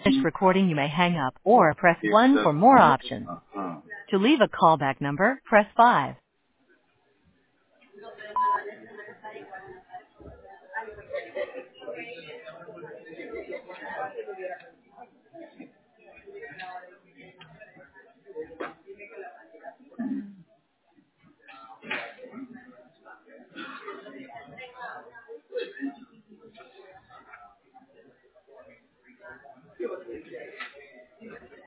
finish recording, you may hang up or press 1 for more options. To leave a callback number, press 5.